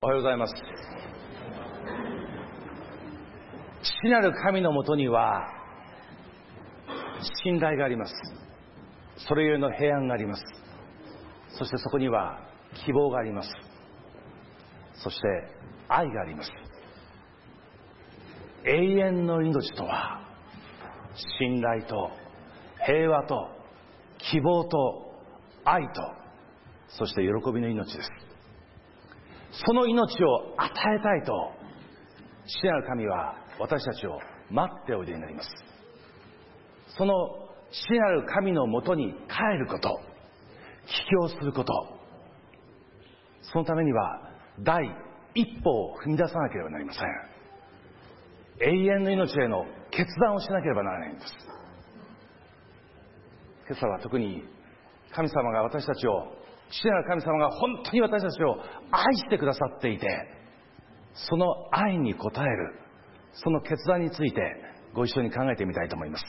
おはようございます。父なる神のもとには信頼があります。それゆえの平安があります。そしてそこには希望があります。そして愛があります。永遠の命とは信頼と平和と希望と愛と、そして喜びの命です。その命を与えたいと父なる神は私たちを待っておいでになります。その父なる神のもとに帰ること、帰郷すること、そのためには第一歩を踏み出さなければなりません。永遠の命への決断をしなければならないんです。今朝は特に神様が私たちを、父なる神様が本当に私たちを愛してくださっていて、その愛に応えるその決断についてご一緒に考えてみたいと思います。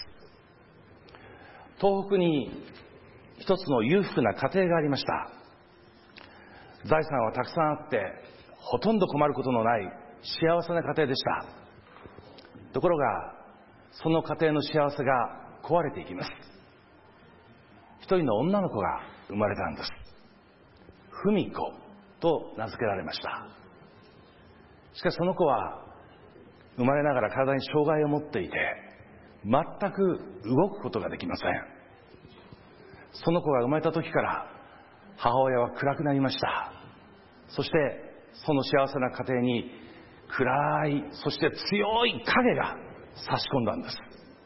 東北に一つの裕福な家庭がありました。財産はたくさんあってほとんど困ることのない幸せな家庭でした。ところがその家庭の幸せが壊れていきます。一人の女の子が生まれたんです。文子と名付けられました。しかしその子は生まれながら体に障害を持っていて全く動くことができません。その子が生まれた時から母親は暗くなりました。そしてその幸せな家庭に暗い、そして強い影が差し込んだんです。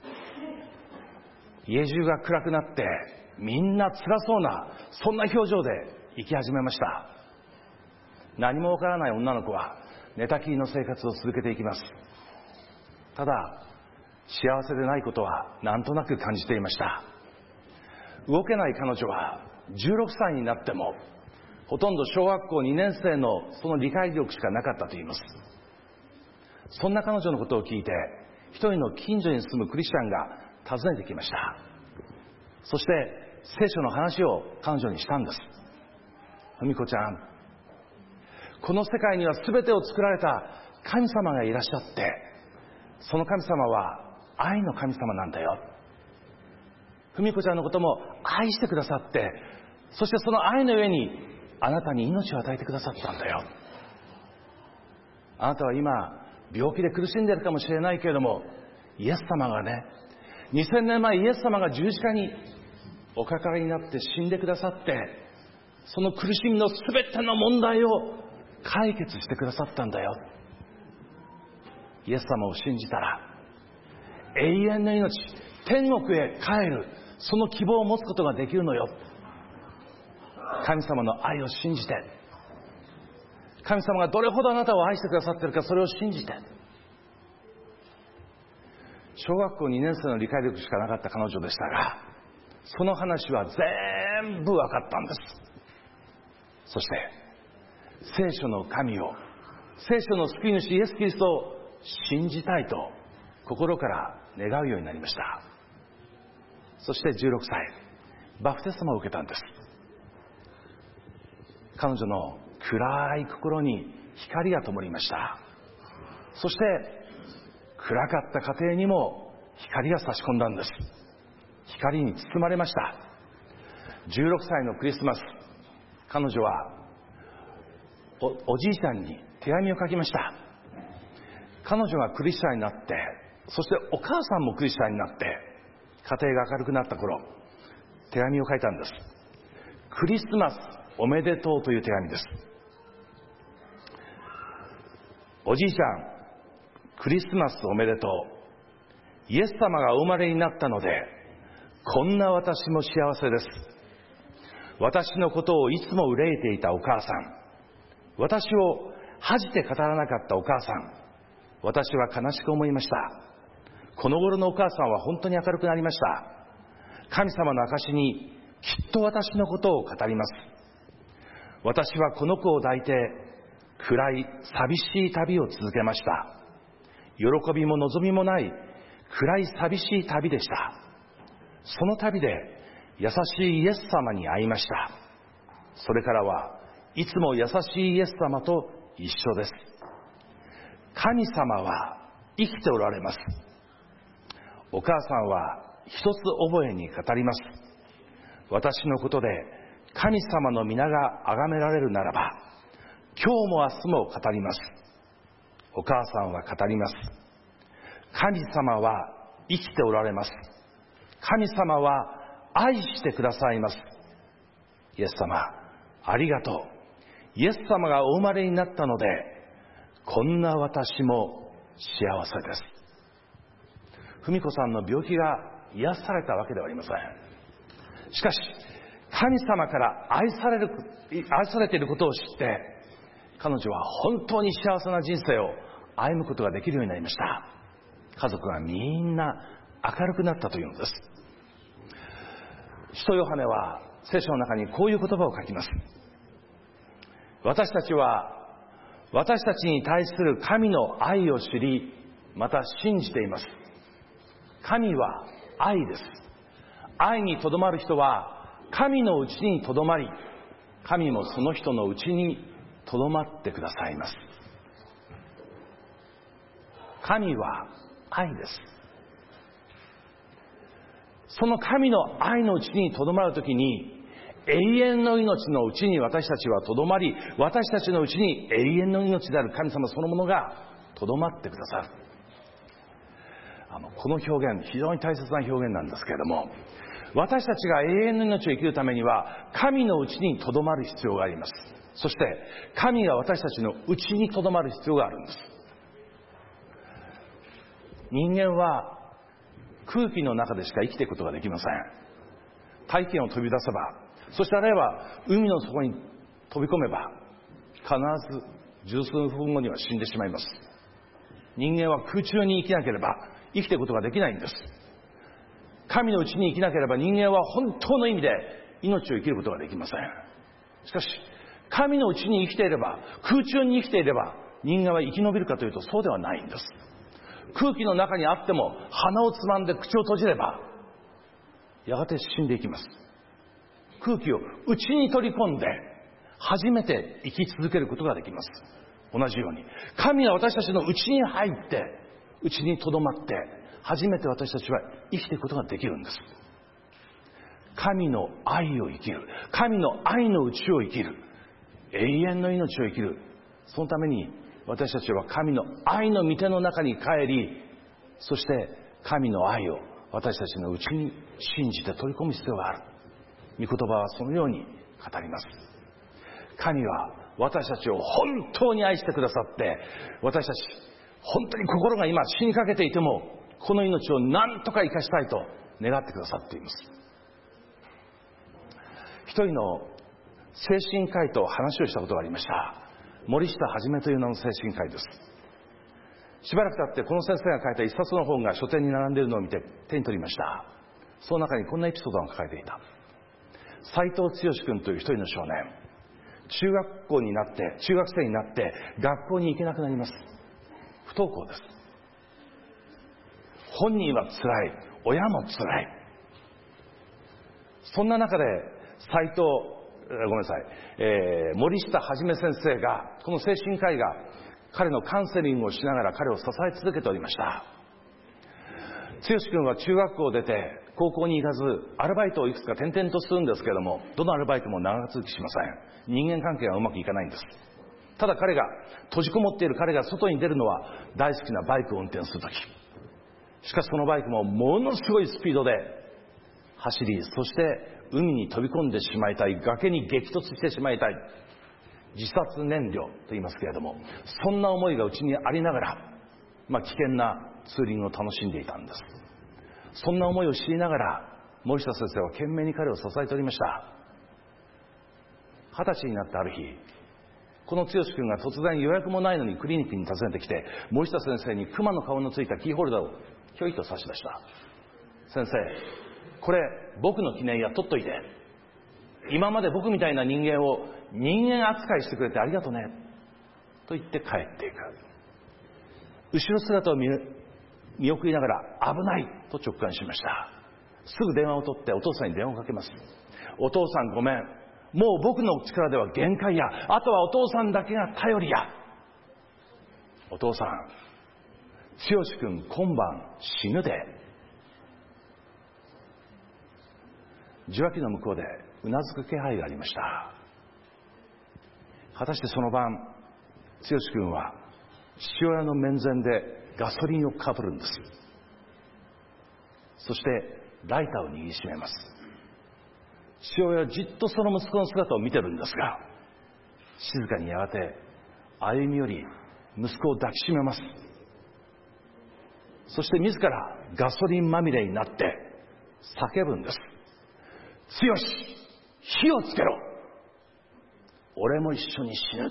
家中が暗くなってみんな辛そうな、そんな表情で生き始めました。何もわからない女の子は寝たきりの生活を続けていきます。ただ幸せでないことはなんとなく感じていました。動けない彼女は16歳になってもほとんど小学校2年生のその理解力しかなかったといいます。そんな彼女のことを聞いて一人の近所に住むクリスチャンが訪ねてきました。そして聖書の話を彼女にしたんです。文子ちゃん、この世界には全てを作られた神様がいらっしゃって、その神様は愛の神様なんだよ。文子ちゃんのことも愛してくださって、そしてその愛の上にあなたに命を与えてくださったんだよ。あなたは今病気で苦しんでいるかもしれないけれども、イエス様がね、2000年前イエス様が十字架におかかりになって死んでくださって、その苦しみの全ての問題を解決してくださったんだよ。イエス様を信じたら永遠の命、天国へ帰るその希望を持つことができるのよ。神様の愛を信じて、神様がどれほどあなたを愛してくださっているか、それを信じて。小学校2年生の理解力しかなかった彼女でしたが、その話は全部分かったんです。そして聖書の神を、聖書の救い主イエス・キリストを信じたいと心から願うようになりました。そして16歳、バプテスマを受けたんです。彼女の暗い心に光が灯りました。そして暗かった家庭にも光が差し込んだんです。光に包まれました。16歳のクリスマス、彼女は おじいちゃんに手紙を書きました。彼女がクリスチャンになって、そしてお母さんもクリスチャンになって家庭が明るくなった頃、手紙を書いたんです。クリスマスおめでとうという手紙です。おじいちゃん、クリスマスおめでとう。イエス様がお生まれになったのでこんな私も幸せです。私のことをいつも憂いていたお母さん、私を恥じて語らなかったお母さん、私は悲しく思いました。この頃のお母さんは本当に明るくなりました。神様の証にきっと私のことを語ります。私はこの子を抱いて暗い寂しい旅を続けました。喜びも望みもない暗い寂しい旅でした。その旅で優しいイエス様に会いました。それからはいつも優しいイエス様と一緒です。神様は生きておられます。お母さんは一つ覚えに語ります。私のことで神様の皆が崇められるならば、今日も明日も語ります。お母さんは語ります。神様は生きておられます。神様は愛してくださいます。イエス様、ありがとう。イエス様がお生まれになったので、こんな私も幸せです。文子さんの病気が癒されたわけではありません。しかし、神様から愛されていることを知って、彼女は本当に幸せな人生を歩むことができるようになりました。家族がみんな明るくなったというのです。使徒ヨハネは聖書の中にこういう言葉を書きます。私たちは私たちに対する神の愛を知り、また信じています。神は愛です。愛にとどまる人は神のうちにとどまり、神もその人のうちにとどまってくださいます。神は愛です。その神の愛のうちにとどまるときに、永遠の命のうちに私たちはとどまり、私たちのうちに永遠の命である神様そのものがとどまってくださる。この表現、非常に大切な表現なんですけれども、私たちが永遠の命を生きるためには神のうちにとどまる必要があります。そして神が私たちのうちにとどまる必要があるんです。人間は空気の中でしか生きていくことができません。大気圏を飛び出せば、そしてあるいは海の底に飛び込めば、必ず十数分後には死んでしまいます。人間は空中に生きなければ生きていくことができないんです。神のうちに生きなければ人間は本当の意味で命を生きることができません。しかし神のうちに生きていれば、空中に生きていれば人間は生き延びるかというとそうではないんです。空気の中にあっても鼻をつまんで口を閉じればやがて死んでいきます。空気を内に取り込んで初めて生き続けることができます。同じように神が私たちの内に入って内にとどまって初めて私たちは生きていくことができるんです。神の愛を生きる、神の愛のうちを生きる、永遠の命を生きる。そのために私たちは神の愛の御手の中に帰り、そして神の愛を私たちのうちに信じて取り込む必要がある。御言葉はそのように語ります。神は私たちを本当に愛してくださって、私たち本当に心が今死にかけていてもこの命を何とか生かしたいと願ってくださっています。一人の精神科医と話をしたことがありました。森下はじめという名の精神科医です。しばらく経ってこの先生が書いた一冊の本が書店に並んでいるのを見て手に取りました。その中にこんなエピソードが書かれていた。斉藤剛君という一人の少年、中学生になって学校に行けなくなります。不登校です。本人は辛い、親も辛い。そんな中で森下はじめ先生が、この精神科医が彼のカウンセリングをしながら彼を支え続けておりました。剛君は中学校を出て高校に行かず、アルバイトをいくつか転々とするんですけれども、どのアルバイトも長続きしません。人間関係がうまくいかないんです。ただ閉じこもっている彼が外に出るのは大好きなバイクを運転するとき。しかしそのバイクもものすごいスピードで走り、そして海に飛び込んでしまいたい、崖に激突してしまいたい、自殺燃料と言いますけれども、そんな思いがうちにありながら、危険なツーリングを楽しんでいたんです。そんな思いを知りながら森下先生は懸命に彼を支えておりました。20歳になったある日、この剛君が突然予約もないのにクリニックに訪ねてきて、森下先生に熊の顔のついたキーホルダーをひょいと差し出した。先生、これ僕の記念や取っといて。今まで僕みたいな人間を人間扱いしてくれてありがとね。と言って帰っていく。後ろ姿を見送りながら危ないと直感しました。すぐ電話を取ってお父さんに電話をかけます。お父さんごめん。もう僕の力では限界や。あとはお父さんだけが頼りや。 お父さん、剛君今晩死ぬで。受話器の向こうでうなずく気配がありました。果たしてその晩、剛君は父親の面前でガソリンをかぶるんです。そしてライターを握りしめます。父親はじっとその息子の姿を見てるんですが、静かにやがて歩み寄り息子を抱きしめます。そして自らガソリンまみれになって叫ぶんです。剛、火をつけろ。俺も一緒に死ぬ。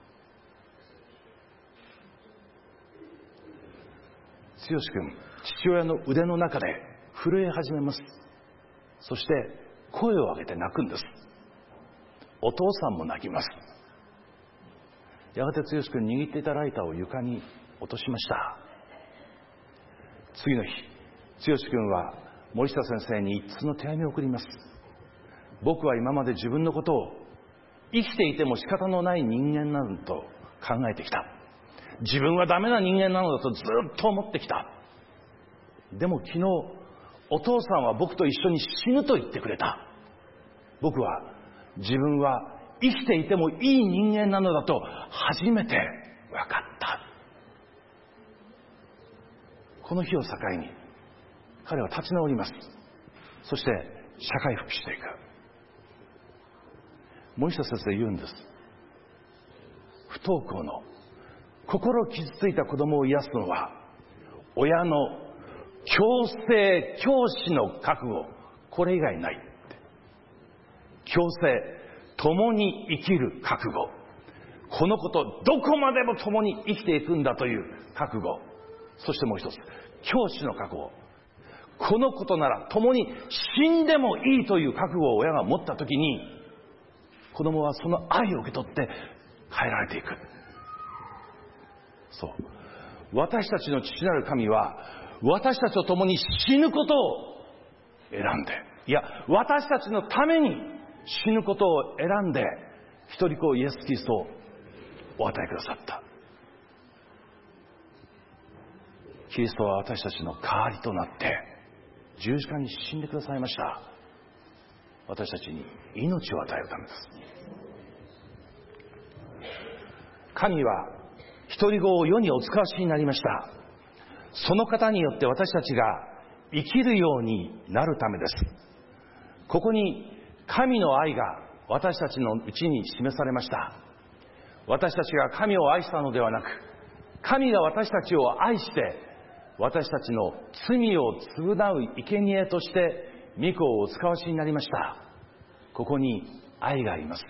剛君、父親の腕の中で震え始めます。そして声を上げて泣くんです。お父さんも泣きます。やがて剛君、握っていたライターを床に落としました。次の日、剛君は森下先生に一通の手紙を送ります。僕は今まで自分のことを生きていても仕方のない人間なのと考えてきた。自分はダメな人間なのだとずっと思ってきた。でも昨日お父さんは僕と一緒に死ぬと言ってくれた。僕は自分は生きていてもいい人間なのだと初めて分かった。この日を境に彼は立ち直ります。そして社会復帰していく。森下先生言うんです。不登校の心傷ついた子供を癒すのは親の強制教師の覚悟、これ以外ないって。強制、共に生きる覚悟、この子とどこまでも共に生きていくんだという覚悟、そしてもう一つ、教師の覚悟、この子となら共に死んでもいいという覚悟を親が持ったときに、子供はその愛を受け取って変えられていく。そう、私たちの父なる神は私たちと共に死ぬことを選んで、いや私たちのために死ぬことを選んで一人子イエス・キリストをお与えくださった。キリストは私たちの代わりとなって十字架に死んでくださいました。私たちに命を与えるためです。神は一人子を世にお使わしになりました。その方によって私たちが生きるようになるためです。ここに神の愛が私たちのうちに示されました。私たちが神を愛したのではなく、神が私たちを愛して私たちの罪を償う生贄として御子をお使わしになりました。ここに愛があります。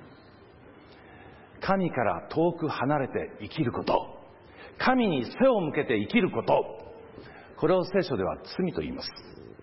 神から遠く離れて生きること、神に背を向けて生きること、これを聖書では罪と言います。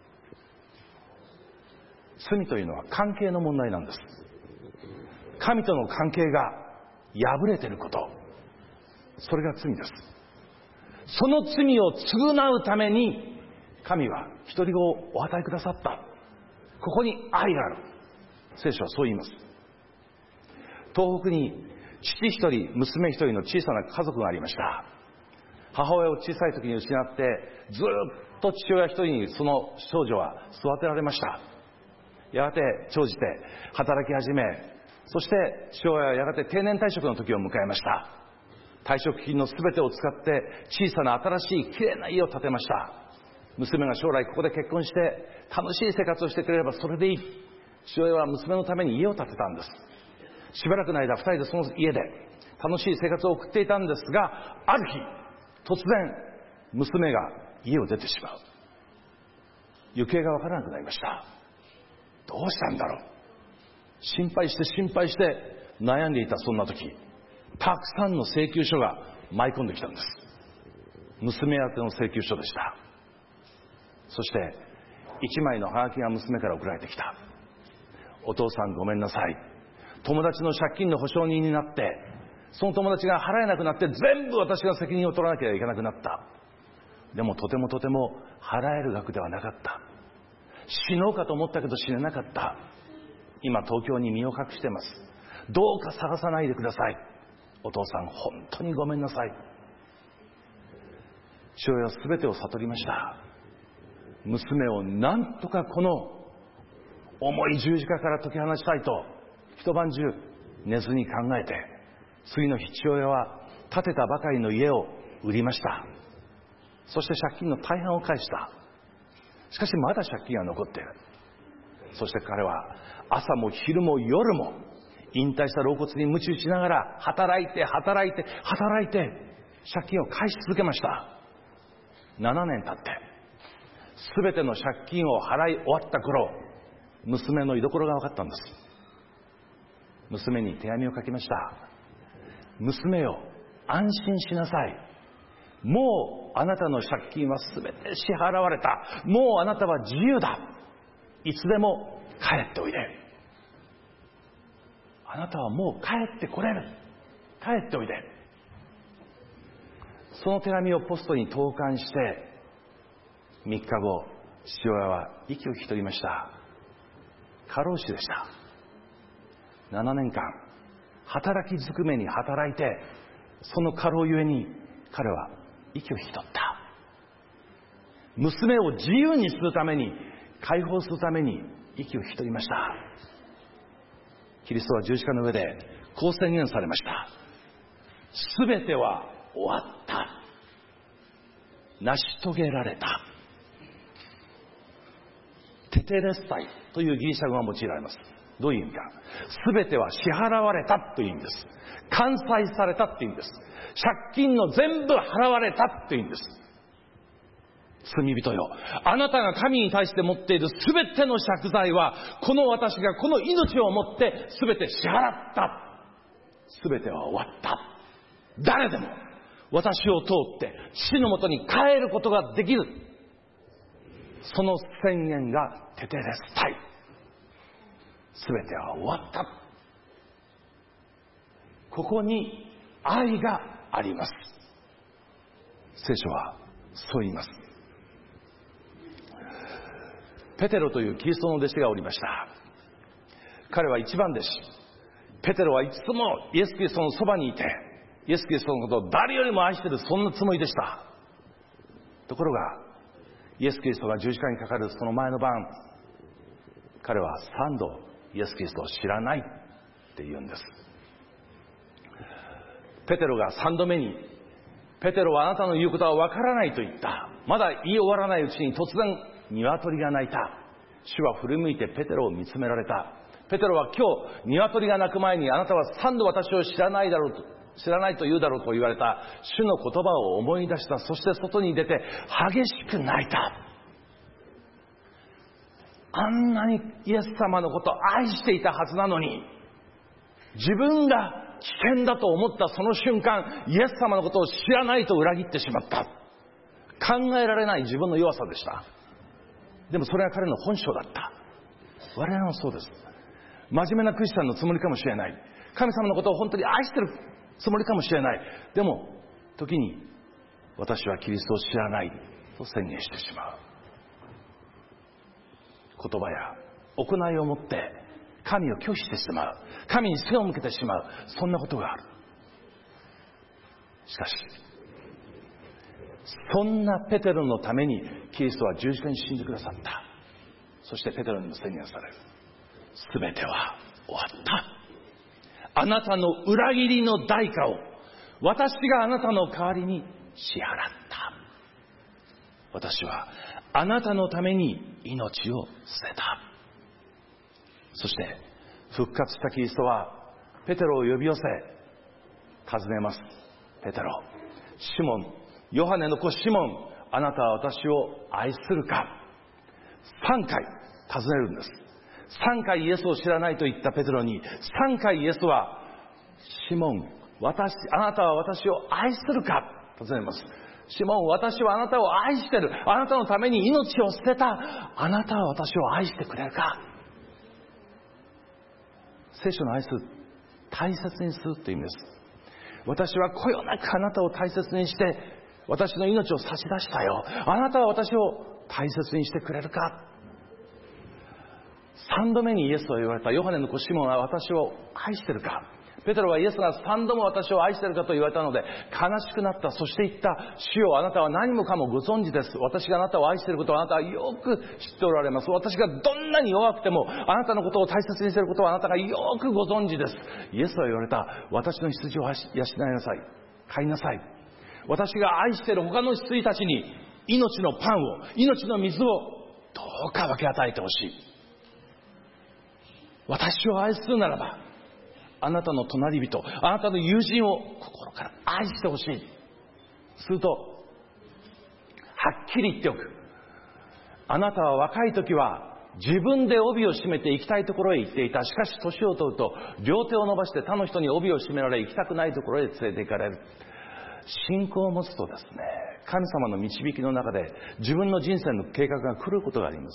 罪というのは関係の問題なんです。神との関係が破れていること、それが罪です。その罪を償うために神は一人子をお与えくださった。ここに愛がある。聖書はそう言います。東北に父一人娘一人の小さな家族がありました。母親を小さい時に失ってずっと父親一人にその少女は育てられました。やがて長じて働き始め、そして父親はやがて定年退職の時を迎えました。退職金の全てを使って小さな新しいきれいな家を建てました。娘が将来ここで結婚して楽しい生活をしてくれればそれでいい。父親は娘のために家を建てたんです。しばらくの間2人でその家で楽しい生活を送っていたんですが、ある日突然娘が家を出てしまう。行方がわからなくなりました。どうしたんだろう。心配して悩んでいたそんな時、たくさんの請求書が舞い込んできたんです。娘宛ての請求書でした。そして1枚のハガキが娘から送られてきた。お父さんごめんなさい。友達の借金の保証人になって、その友達が払えなくなって全部私が責任を取らなきゃいけなくなった。でもとても払える額ではなかった。死のうかと思ったけど死ねなかった。今東京に身を隠してます。どうか探さないでください。お父さん本当にごめんなさい。 父親は全てを悟りました。娘をなんとかこの重い十字架から解き放したいと一晩中寝ずに考えて、次の日父親は建てたばかりの家を売りました。そして借金の大半を返した。しかしまだ借金が残っている。そして彼は朝も昼も夜も引退した老骨に鞭打ちながら働いて借金を返し続けました。7年経って全ての借金を払い終わった頃、娘の居所が分かったんです。娘に手紙を書きました。娘よ、安心しなさい。もうあなたの借金は全て支払われた。もうあなたは自由だ。いつでも帰っておいで。あなたはもう帰ってこれる。帰っておいで。その手紙をポストに投函して3日後、父親は息を引き取りました。過労死でした。7年間働きずくめに働いて、その過労ゆえに彼は息を引き取った。娘を自由にするために、解放するために息を引き取りました。キリストは十字架の上でこう宣言されました。すべては終わった。成し遂げられた。テテレスタイというギリシャ語が用いられます。どういう意味か。すべては支払われたという意味です。完済されたという意味です。借金の全部払われたという意味です。罪人よ、あなたが神に対して持っているすべての借財は、この私がこの命をもってすべて支払った。すべては終わった。誰でも私を通って父のもとに帰ることができる。その宣言がテテレスタイ。すべては終わった。ここに愛があります。聖書はそう言います。ペテロというキリストの弟子がおりました。彼は一番弟子。ペテロはいつもイエス・キリストのそばにいて、イエス・キリストのことを誰よりも愛している、そんなつもりでした。ところがイエス・キリストが十字架にかかるその前の晩、彼は3度イエス・キリストを知らないって言うんです。ペテロが3度目に、ペテロはあなたの言うことはわからないと言った。まだ言い終わらないうちに突然鶏が鳴いた。主は振り向いてペテロを見つめられた。ペテロは今日鶏が鳴く前にあなたは3度私を知らないと言うだろうと言われた主の言葉を思い出した。そして外に出て激しく泣いた。あんなにイエス様のことを愛していたはずなのに、自分が危険だと思ったその瞬間、イエス様のことを知らないと裏切ってしまった。考えられない自分の弱さでした。でもそれが彼の本性だった。我々もそうです。真面目なクリスチャンのつもりかもしれない。神様のことを本当に愛してるつもりかもしれない。でも時に私はキリストを知らないと宣言してしまう。言葉や行いをもって神を拒否してしまう。神に背を向けてしまう。そんなことがある。しかしそんなペテロのためにキリストは十字架に死んでくださった。そしてペテロにも宣言される。すべては終わった。あなたの裏切りの代価を私があなたの代わりに支払った。私はあなたのために命を捨てた。そして復活したキリストはペテロを呼び寄せ尋ねます。ペテロ、シモン、ヨハネの子シモン、あなたは私を愛するか。3回尋ねるんです。3回イエスを知らないと言ったペテロに3回イエスは、シモン、あなたは私を愛するか尋ねます。シモン、私はあなたを愛してる。あなたのために命を捨てた。あなたは私を愛してくれるか。聖書の愛する、大切にするという意味です。私はこよなくあなたを大切にして私の命を差し出したよ。あなたは私を大切にしてくれるか。3度目にイエスを言われたヨハネの子シモンは私を愛してるか。 ペテロはイエスが3度も私を愛しているかと言われたので悲しくなった。そして言った。主よ、あなたは何もかもご存知です。私があなたを愛していることをあなたはよく知っておられます。私がどんなに弱くてもあなたのことを大切にしていることをあなたがよくご存知です。イエスは言われた。私の羊を養いなさい。飼いなさい。私が愛している他の羊たちに命のパンを、命の水をどうか分け与えてほしい。私を愛するならば、あなたの隣人、あなたの友人を心から愛してほしい。すると、はっきり言っておく。あなたは若い時は自分で帯を締めて行きたいところへ行っていた。しかし年を取ると両手を伸ばして他の人に帯を締められ行きたくないところへ連れて行かれる。信仰を持つとですね、神様の導きの中で自分の人生の計画が来ることがあります。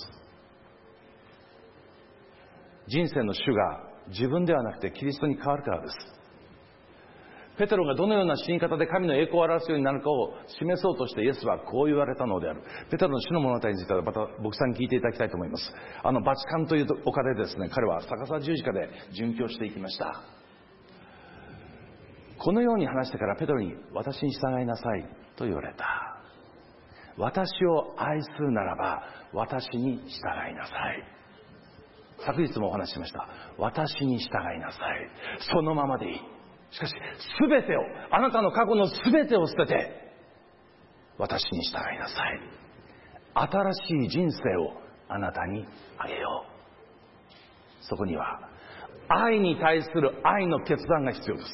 人生の主が自分ではなくてキリストに変わるからです。ペテロがどのような死に方で神の栄光を表すようになるかを示そうとしてイエスはこう言われたのである。ペテロの死の物語についてはまた牧さんに聞いていただきたいと思います。バチカンという丘でですね、彼は逆さ十字架で殉教していきました。このように話してからペテロに私に従いなさいと言われた。私を愛するならば私に従いなさい。昨日もお話ししました。私に従いなさい。そのままでいい。しかし全てを、あなたの過去の全てを捨てて私に従いなさい。新しい人生をあなたにあげよう。そこには愛に対する愛の決断が必要です。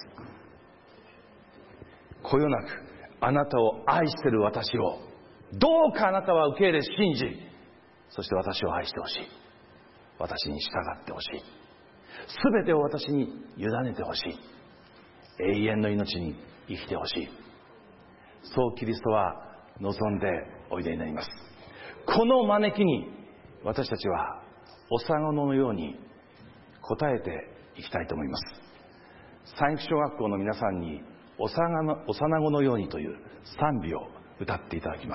こよなくあなたを愛している私をどうかあなたは受け入れ信じ、そして私を愛してほしい。私に従ってほしい。全てを私に委ねてほしい。永遠の命に生きてほしい。そうキリストは望んでおいでになります。この招きに私たちは幼子のように応えていきたいと思います。三育小学校の皆さんに幼子のようにという賛美を歌っていただきます。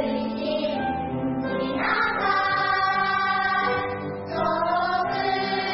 「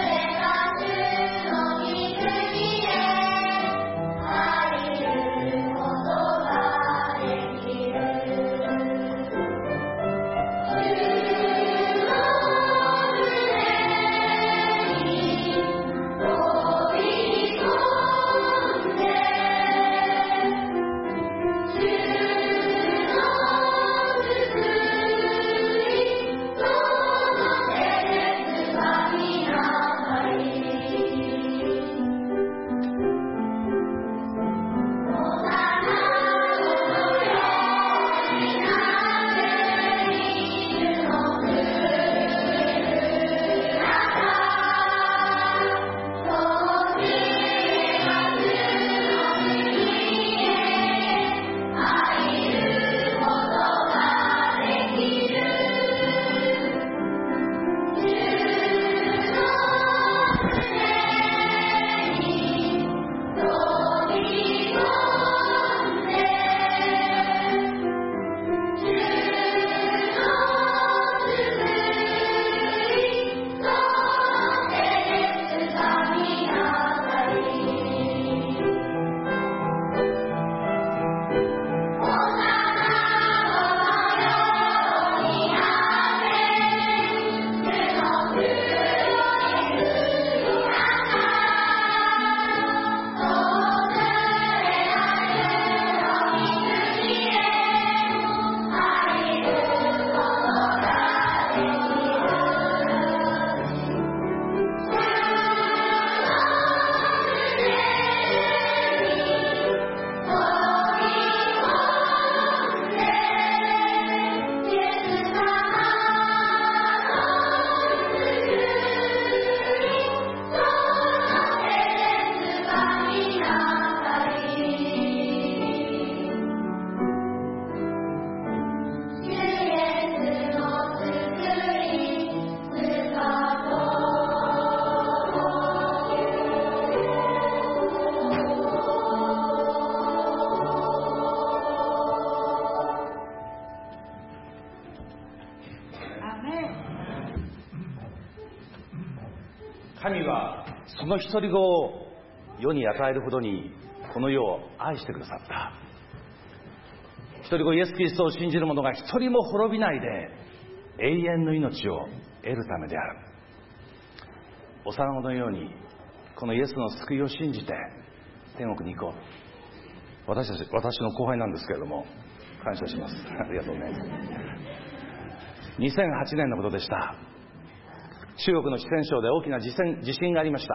神はその一人子を世に与えるほどにこの世を愛してくださった。一人子イエス・キリストを信じる者が一人も滅びないで永遠の命を得るためである。幼子のようにこのイエスの救いを信じて天国に行こう。私の後輩なんですけれども感謝します。ありがとうね。2008年のことでした。中国の四川省で大きな地震がありました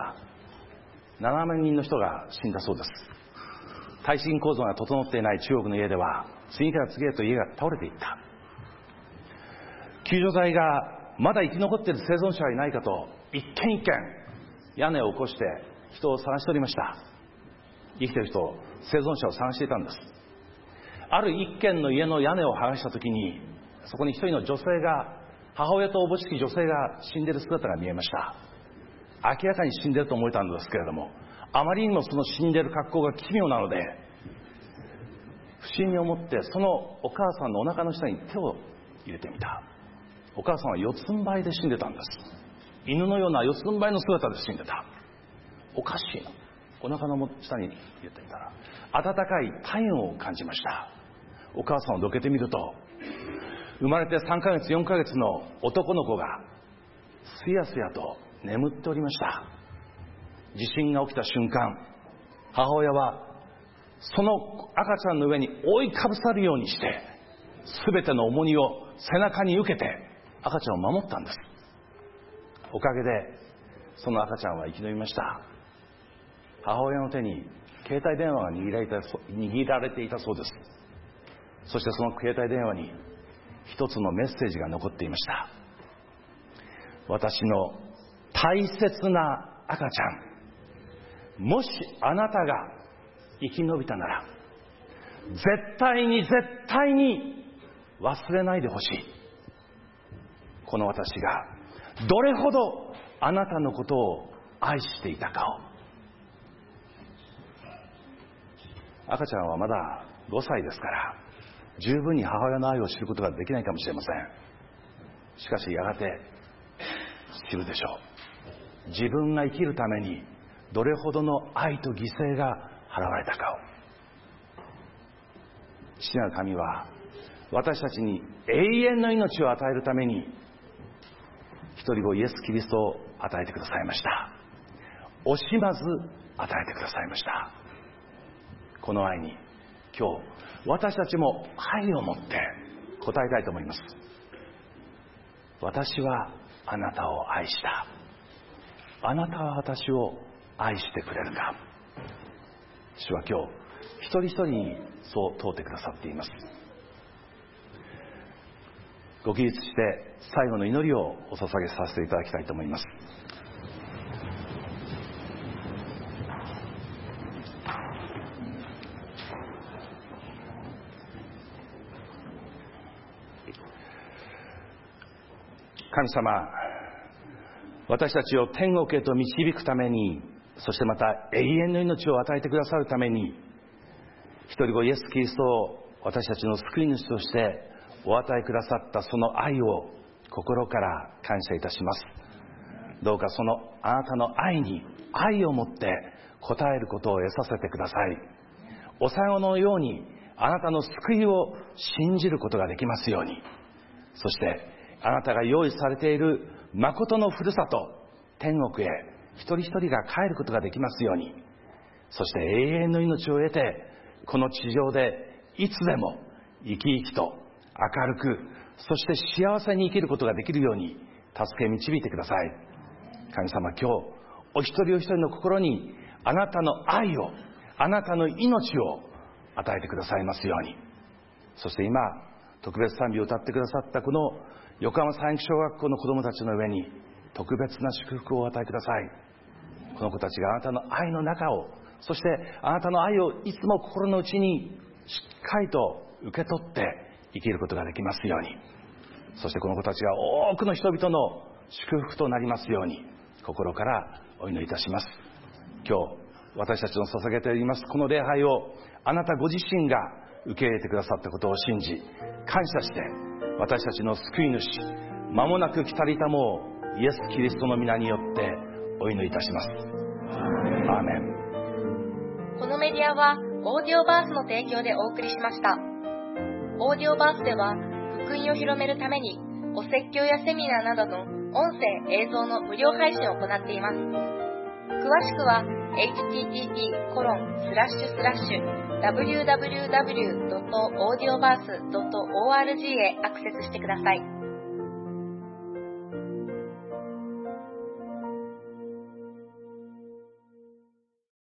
。7万人の人が死んだそうです。耐震構造が整っていない中国の家では次から次へと家が倒れていった。救助隊がまだ生き残っている生存者はいないかと一軒一軒屋根を起こして人を探しておりました。生きている人、生存者を探していたんです。ある一軒の家の屋根を剥がした時にそこに一人の女性が、母親とおぼしき女性が死んでいる姿が見えました。明らかに死んでいると思えたんですけれども、あまりにもその死んでいる格好が奇妙なので不審に思ってそのお母さんのお腹の下に手を入れてみた。お母さんは四つん這いで死んでたんです。犬のような四つん這いの姿で死んでた。おかしいな。お腹の下に入れてみたら温かい体温を感じました。お母さんをどけてみると生まれて3ヶ月4ヶ月の男の子がすやすやと眠っておりました。地震が起きた瞬間、母親はその赤ちゃんの上に覆いかぶさるようにして全ての重荷を背中に受けて赤ちゃんを守ったんです。おかげでその赤ちゃんは生き延びました。母親の手に携帯電話が握られていたそうです。そしてその携帯電話に一つのメッセージが残っていました。私の大切な赤ちゃん、もしあなたが生き延びたなら絶対に忘れないでほしい。この私がどれほどあなたのことを愛していたかを。赤ちゃんはまだ5歳ですから十分に母親の愛を知ることができないかもしれません。しかしやがて知るでしょう。自分が生きるためにどれほどの愛と犠牲が払われたかを。父なる神は私たちに永遠の命を与えるために一人子イエス・キリストを与えてくださいました。惜しまず与えてくださいました。この愛に今日私たちも愛を持って答えたいと思います。私はあなたを愛した。あなたは私を愛してくれるか。主は今日一人一人にそう問うてくださっています。ご起立して最後の祈りをお捧げさせていただきたいと思います。神様、私たちを天国へと導くために、そしてまた永遠の命を与えてくださるために、一人子イエス・キリストを私たちの救い主としてお与えくださったその愛を心から感謝いたします。どうかそのあなたの愛に愛を持って応えることを得させてください。おさよのようにあなたの救いを信じることができますように、そしてあなたが用意されている誠のふるさと天国へ一人一人が帰ることができますように、そして永遠の命を得てこの地上でいつでも生き生きと明るく、そして幸せに生きることができるように助け導いてください。神様、今日お一人お一人の心にあなたの愛を、あなたの命を与えてくださいますように。そして今特別賛美を歌ってくださったこの横浜三育小学校の子どもたちの上に特別な祝福をお与えください。この子たちがあなたの愛の中を、そしてあなたの愛をいつも心の内にしっかりと受け取って生きることができますように、そしてこの子たちが多くの人々の祝福となりますように心からお祈りいたします。今日私たちの捧げていますこの礼拝をあなたご自身が受け入れてくださったことを信じ感謝して、私たちの救い主、間もなく来たりたもイエス・キリストの皆によってお祈りいたします。アーメン。 このメディアはオーディオバースの提供でお送りしました。オーディオバースでは福音を広めるためにお説教やセミナーなどの音声映像の無料配信を行っています。詳しくは http://www.audioverse.org へアクセスしてください。